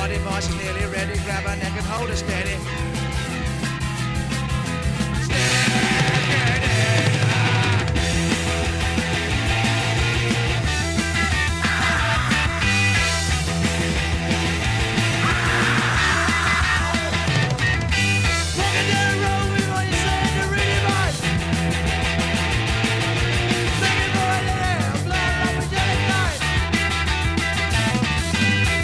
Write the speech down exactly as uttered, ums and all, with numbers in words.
body, boss, nearly ready. Grab her neck and hold her steady.